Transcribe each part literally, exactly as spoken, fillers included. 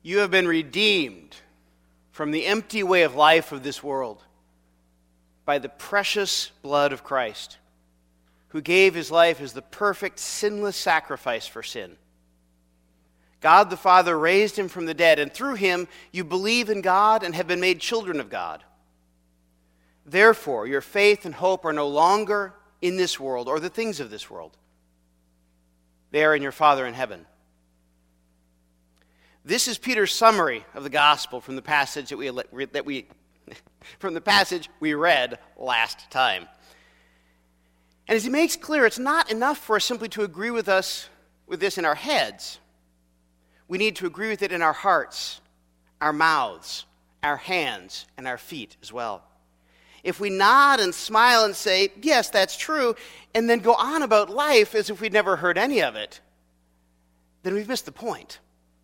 You have been redeemed from the empty way of life of this world by the precious blood of Christ, who gave his life as the perfect, sinless sacrifice for sin. God the Father raised him from the dead, and through him you believe in God and have been made children of God. Therefore, your faith and hope are no longer in this world or the things of this world. They are in your Father in heaven. This is Peter's summary of the gospel from the passage that we that we from the passage we read last time. And as he makes clear, it's not enough for us simply to agree with us with this in our heads. We need to agree with it in our hearts, our mouths, our hands, and our feet as well. If we nod and smile and say, yes, that's true, and then go on about life as if we'd never heard any of it, then we've missed the point.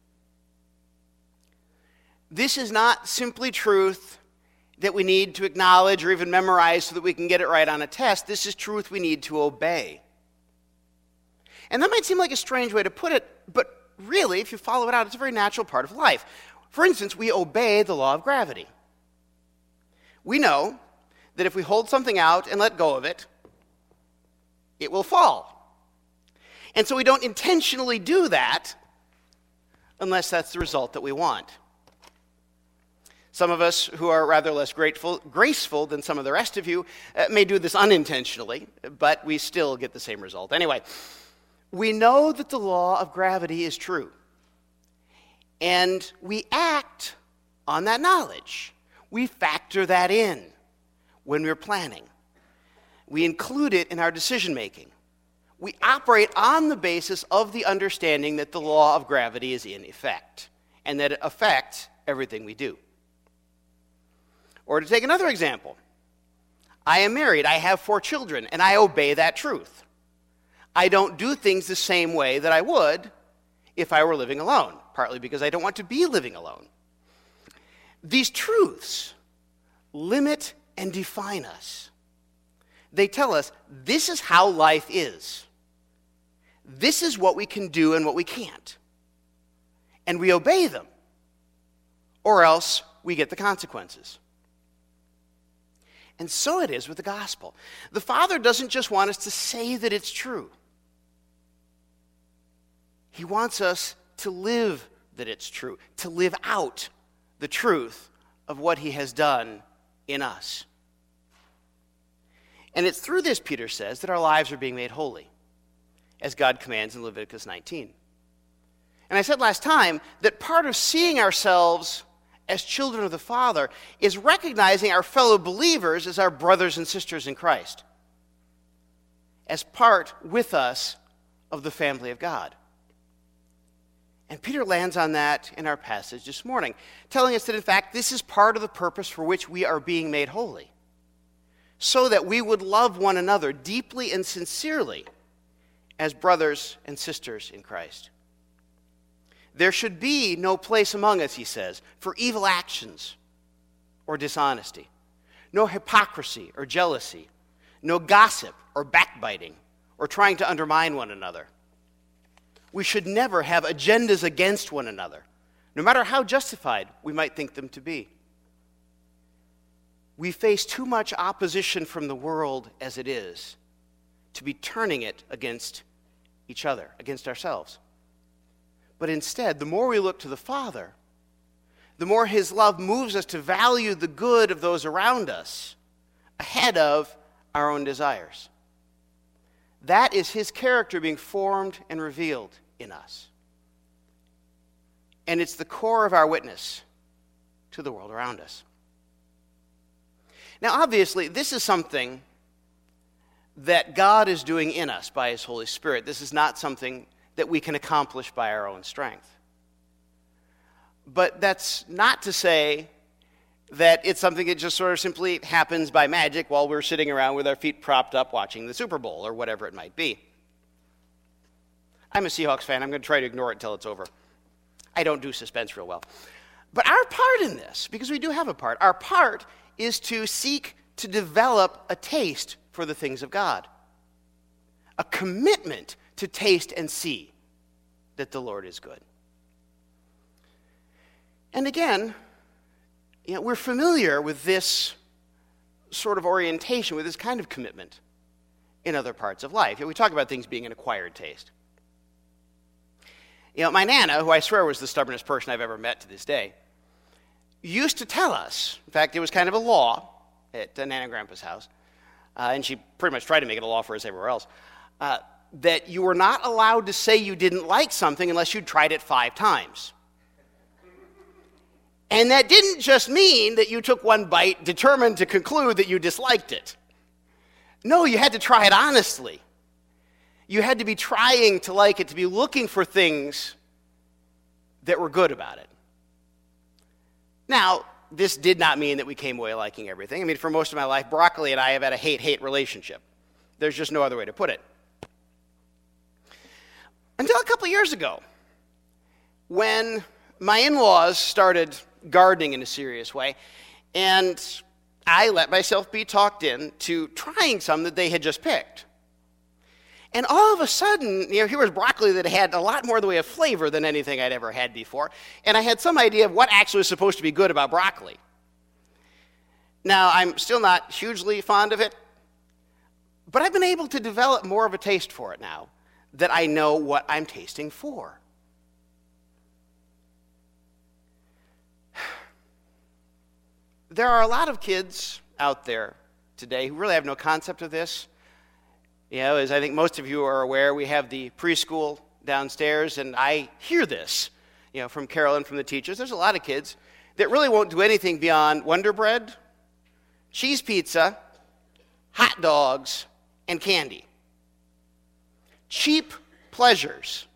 This is not simply truth that we need to acknowledge or even memorize so that we can get it right on a test. This is truth we need to obey. And that might seem like a strange way to put it, but really, if you follow it out, it's a very natural part of life. For instance, we obey the law of gravity. We know that if we hold something out and let go of it, it will fall. And so we don't intentionally do that unless that's the result that we want. Some of us who are rather less grateful, graceful than some of the rest of you uh, may do this unintentionally, but we still get the same result. Anyway, we know that the law of gravity is true, and we act on that knowledge. We factor that in when we're planning. We include it in our decision-making. We operate on the basis of the understanding that the law of gravity is in effect, and that it affects everything we do. Or to take another example, I am married, I have four children, and I obey that truth. I don't do things the same way that I would if I were living alone, partly because I don't want to be living alone. These truths limit and define us. They tell us this is how life is. This is what we can do and what we can't. And we obey them, or else we get the consequences. And so it is with the gospel. The Father doesn't just want us to say that it's true. He wants us to live that it's true, to live out the truth of what he has done in us. And it's through this, Peter says, that our lives are being made holy, as God commands in Leviticus nineteen. And I said last time that part of seeing ourselves as children of the Father is recognizing our fellow believers as our brothers and sisters in Christ, as part with us of the family of God. And Peter lands on that in our passage this morning, telling us that, in fact, this is part of the purpose for which we are being made holy, so that we would love one another deeply and sincerely as brothers and sisters in Christ. There should be no place among us, he says, for evil actions or dishonesty, no hypocrisy or jealousy, no gossip or backbiting or trying to undermine one another. We should never have agendas against one another, no matter how justified we might think them to be. We face too much opposition from the world as it is to be turning it against each other, against ourselves. But instead, the more we look to the Father, the more his love moves us to value the good of those around us ahead of our own desires. That is his character being formed and revealed in us. And it's the core of our witness to the world around us. Now, obviously, this is something that God is doing in us by his Holy Spirit. This is not something that we can accomplish by our own strength. But that's not to say that it's something that just sort of simply happens by magic while we're sitting around with our feet propped up watching the Super Bowl or whatever it might be. I'm a Seahawks fan. I'm going to try to ignore it until it's over. I don't do suspense real well. But our part in this, because we do have a part, our part is to seek to develop a taste for the things of God, a commitment to taste and see that the Lord is good. And again, you know, we're familiar with this sort of orientation, with this kind of commitment in other parts of life. We talk about things being an acquired taste. You know, my Nana, who I swear was the stubbornest person I've ever met to this day, used to tell us, in fact, it was kind of a law at uh, Nana and Grandpa's house, uh, and she pretty much tried to make it a law for us everywhere else, uh, that you were not allowed to say you didn't like something unless you'd tried it five times. And that didn't just mean that you took one bite determined to conclude that you disliked it. No, you had to try it honestly. You had to be trying to like it, to be looking for things that were good about it. Now, this did not mean that we came away liking everything. I mean, for most of my life, broccoli and I have had a hate-hate relationship. There's just no other way to put it. Until a couple years ago, when my in-laws started gardening in a serious way, and I let myself be talked in to trying some that they had just picked. And all of a sudden, you know, here was broccoli that had a lot more in the way of flavor than anything I'd ever had before, and I had some idea of what actually was supposed to be good about broccoli. Now, I'm still not hugely fond of it, but I've been able to develop more of a taste for it now that I know what I'm tasting for. There are a lot of kids out there today who really have no concept of this. You know, as I think most of you are aware, we have the preschool downstairs, and I hear this, you know, from Carol and from the teachers. There's a lot of kids that really won't do anything beyond Wonder Bread, cheese pizza, hot dogs, and candy. Cheap pleasures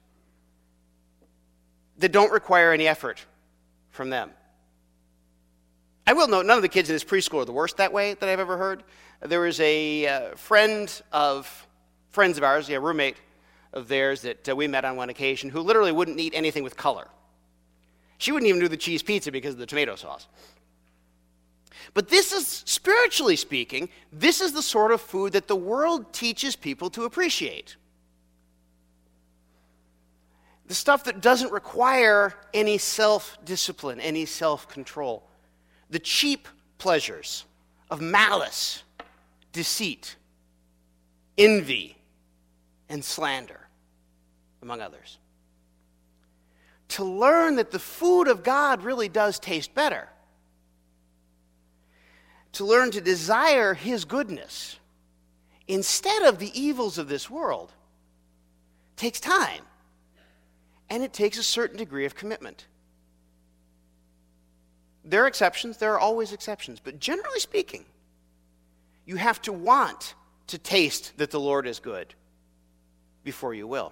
that don't require any effort from them. I will note, none of the kids in this preschool are the worst that way that I've ever heard. There was a uh, friend of friends of ours, yeah, a roommate of theirs that uh, we met on one occasion, who literally wouldn't eat anything with color. She wouldn't even do the cheese pizza because of the tomato sauce. But this is, spiritually speaking, this is the sort of food that the world teaches people to appreciate. The stuff that doesn't require any self-discipline, any self-control. The cheap pleasures of malice, deceit, envy, and slander, among others. To learn that the food of God really does taste better. To learn to desire His goodness instead of the evils of this world takes time, and it takes a certain degree of commitment. There are exceptions, there are always exceptions, but generally speaking, you have to want to taste that the Lord is good before you will.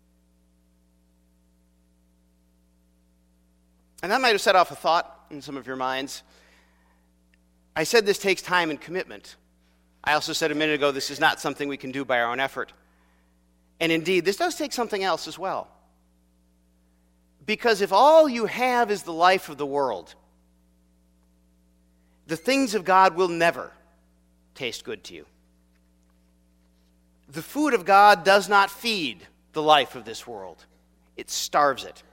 And that might have set off a thought in some of your minds. I said this takes time and commitment. I also said a minute ago this is not something we can do by our own effort. And indeed, this does take something else as well. Because if all you have is the life of the world, the things of God will never taste good to you. The food of God does not feed the life of this world. It starves it.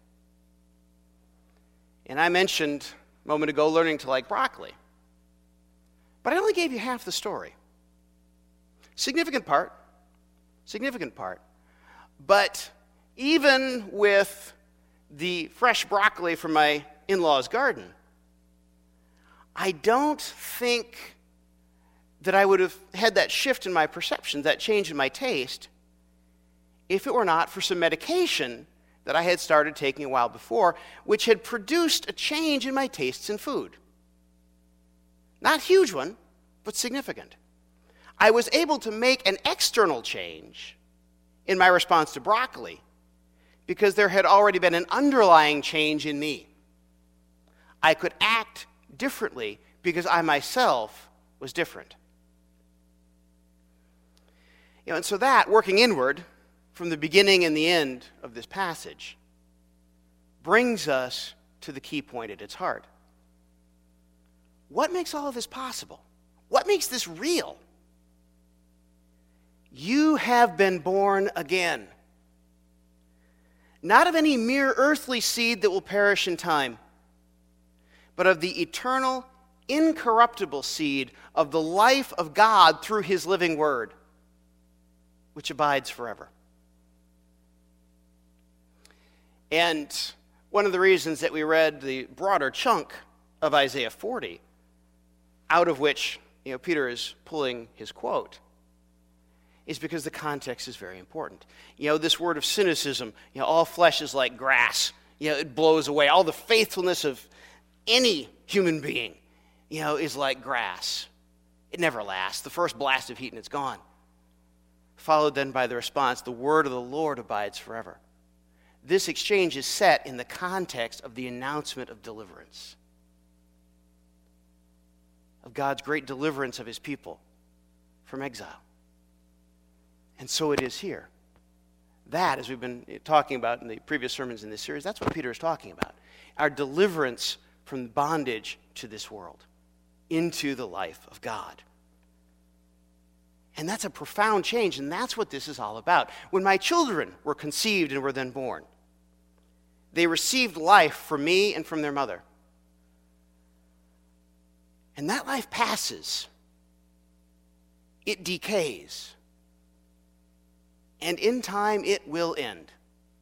And I mentioned a moment ago learning to like broccoli. But I only gave you half the story. Significant part. Significant part. But even with the fresh broccoli from my in-laws' garden, I don't think that I would have had that shift in my perception, that change in my taste, if it were not for some medication that I had started taking a while before, which had produced a change in my tastes in food. Not a huge one, but significant. I was able to make an external change in my response to broccoli because there had already been an underlying change in me. I could act differently because I myself was different. You know, and so that, working inward from the beginning and the end of this passage, brings us to the key point at its heart. What makes all of this possible? What makes this real? You have been born again. Not of any mere earthly seed that will perish in time, but of the eternal, incorruptible seed of the life of God through his living word, which abides forever. And one of the reasons that we read the broader chunk of Isaiah forty, out of which, you know, Peter is pulling his quote, is because the context is very important. You know, this word of cynicism, you know, all flesh is like grass. You know, it blows away. All the faithfulness of any human being, you know, is like grass. It never lasts. The first blast of heat and it's gone. Followed then by the response, the word of the Lord abides forever. This exchange is set in the context of the announcement of deliverance, of God's great deliverance of his people from exile. And so it is here. That, as we've been talking about in the previous sermons in this series, that's what Peter is talking about. Our deliverance from bondage to this world into the life of God. And that's a profound change, and that's what this is all about. When my children were conceived and were then born, they received life from me and from their mother. And that life passes. It decays. And in time it will end.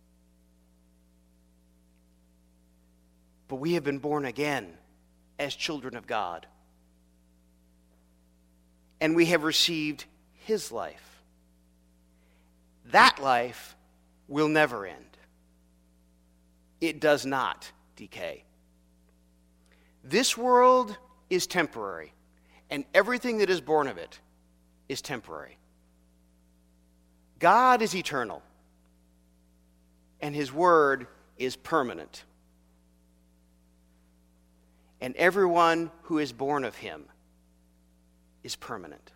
But we have been born again as children of God. And we have received his life. That life will never end. It does not decay. This world is temporary, and everything that is born of it is temporary. God is eternal, and his word is permanent. And everyone who is born of him is permanent.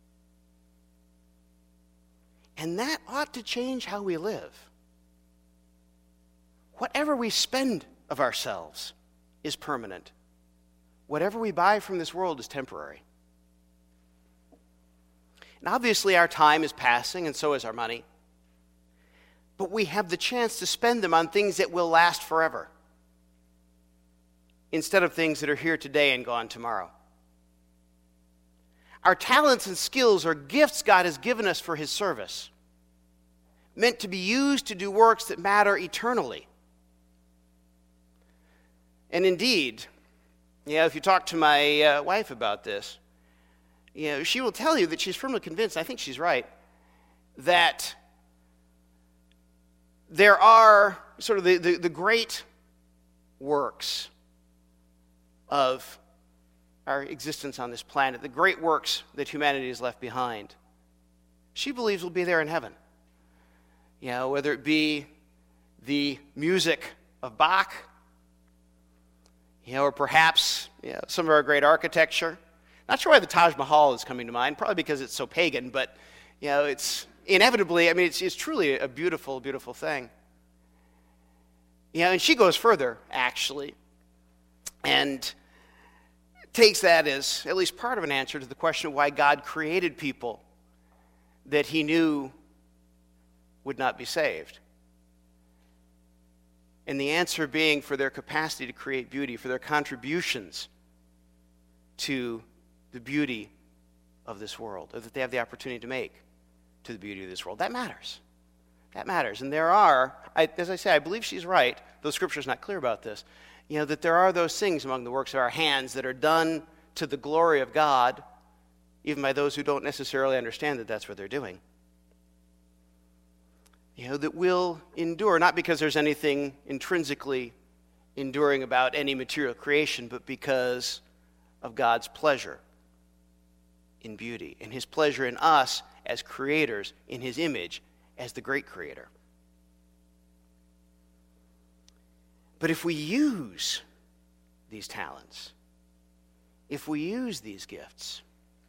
And that ought to change how we live. Whatever we spend of ourselves is permanent. Whatever we buy from this world is temporary. And obviously our time is passing, and so is our money. But we have the chance to spend them on things that will last forever, instead of things that are here today and gone tomorrow. Our talents and skills are gifts God has given us for his service, meant to be used to do works that matter eternally. And indeed, you know, if you talk to my uh, wife about this, you know, she will tell you that she's firmly convinced, I think she's right, that there are sort of the, the, the great works of our existence on this planet, the great works that humanity has left behind, she believes will be there in heaven. You know, whether it be the music of Bach, you know, or perhaps, you know, some of our great architecture. Not sure why the Taj Mahal is coming to mind, probably because it's so pagan, but, you know, it's inevitably, I mean, it's, it's truly a beautiful, beautiful thing. You know, and she goes further, actually, and takes that as at least part of an answer to the question of why God created people that he knew would not be saved. And the answer being for their capacity to create beauty, for their contributions to the beauty of this world, or that they have the opportunity to make to the beauty of this world. That matters. That matters. And there are, I, as I say, I believe she's right, though Scripture's not clear about this, you know, that there are those things among the works of our hands that are done to the glory of God, even by those who don't necessarily understand that that's what they're doing. You know, that will endure, not because there's anything intrinsically enduring about any material creation, but because of God's pleasure in beauty, and his pleasure in us as creators in his image as the great creator. But if we use these talents, if we use these gifts,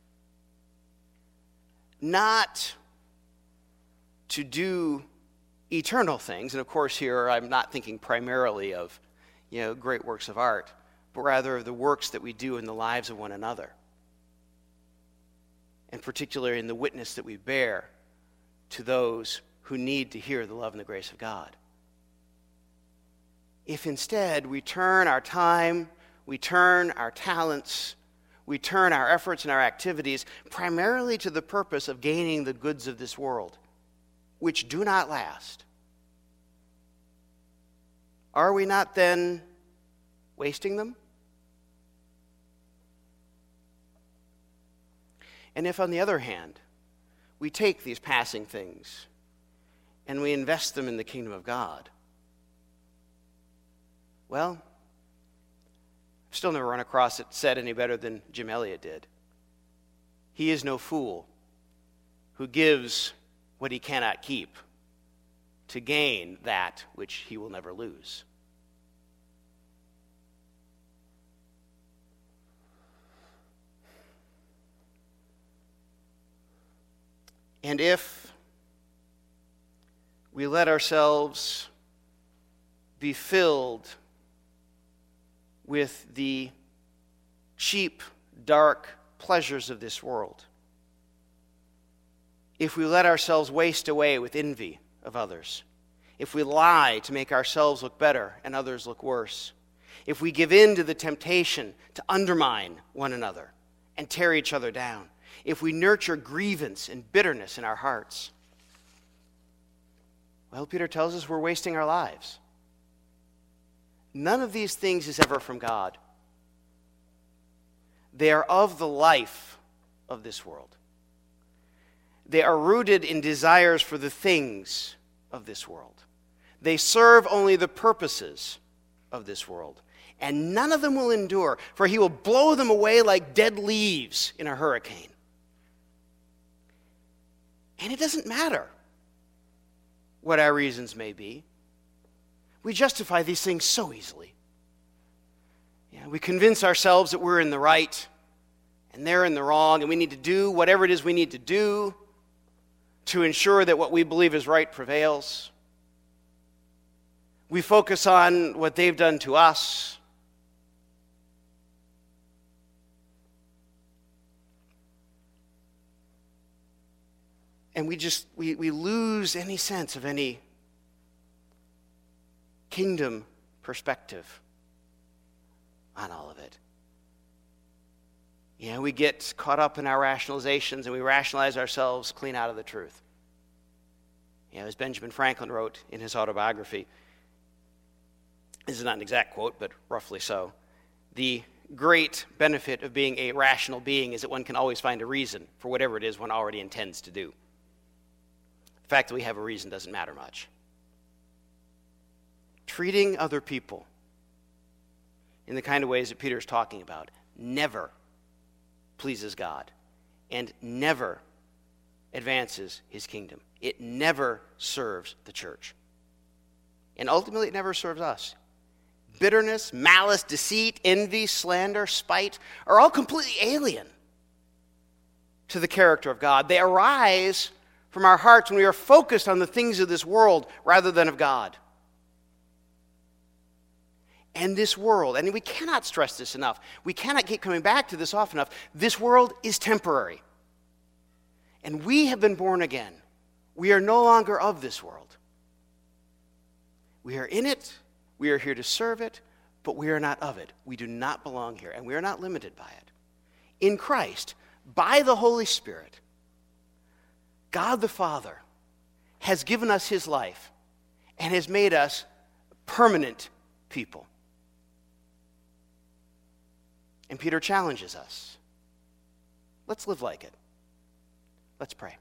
not to do eternal things, and of course here I'm not thinking primarily of, you know, great works of art, but rather of the works that we do in the lives of one another, and particularly in the witness that we bear to those who need to hear the love and the grace of God. If instead we turn our time, we turn our talents, we turn our efforts and our activities primarily to the purpose of gaining the goods of this world, which do not last, are we not then wasting them? And if, on the other hand, we take these passing things and we invest them in the kingdom of God, well, I've still never run across it said any better than Jim Elliot did. He is no fool who gives what he cannot keep to gain that which he will never lose. And if we let ourselves be filled with the cheap, dark pleasures of this world, if we let ourselves waste away with envy of others, if we lie to make ourselves look better and others look worse, if we give in to the temptation to undermine one another and tear each other down, if we nurture grievance and bitterness in our hearts, well, Peter tells us we're wasting our lives. None of these things is ever from God. They are of the life of this world. They are rooted in desires for the things of this world. They serve only the purposes of this world. And none of them will endure, for he will blow them away like dead leaves in a hurricane. And it doesn't matter what our reasons may be. We justify these things so easily. Yeah, we convince ourselves that we're in the right and they're in the wrong, and we need to do whatever it is we need to do to ensure that what we believe is right prevails. We focus on what they've done to us. And we just, we, we lose any sense of any kingdom perspective on all of it. You know, we get caught up in our rationalizations and we rationalize ourselves clean out of the truth. You know, as Benjamin Franklin wrote in his autobiography, this is not an exact quote, but roughly so, the great benefit of being a rational being is that one can always find a reason for whatever it is one already intends to do. The fact that we have a reason doesn't matter much. Treating other people in the kind of ways that Peter is talking about never pleases God and never advances his kingdom. It never serves the church. And ultimately, it never serves us. Bitterness, malice, deceit, envy, slander, spite are all completely alien to the character of God. They arise from our hearts when we are focused on the things of this world rather than of God. And this world, and we cannot stress this enough, we cannot keep coming back to this often enough, this world is temporary. And we have been born again. We are no longer of this world. We are in it, we are here to serve it, but we are not of it. We do not belong here, and we are not limited by it. In Christ, by the Holy Spirit, God the Father has given us his life and has made us permanent people. And Peter challenges us. Let's live like it. Let's pray.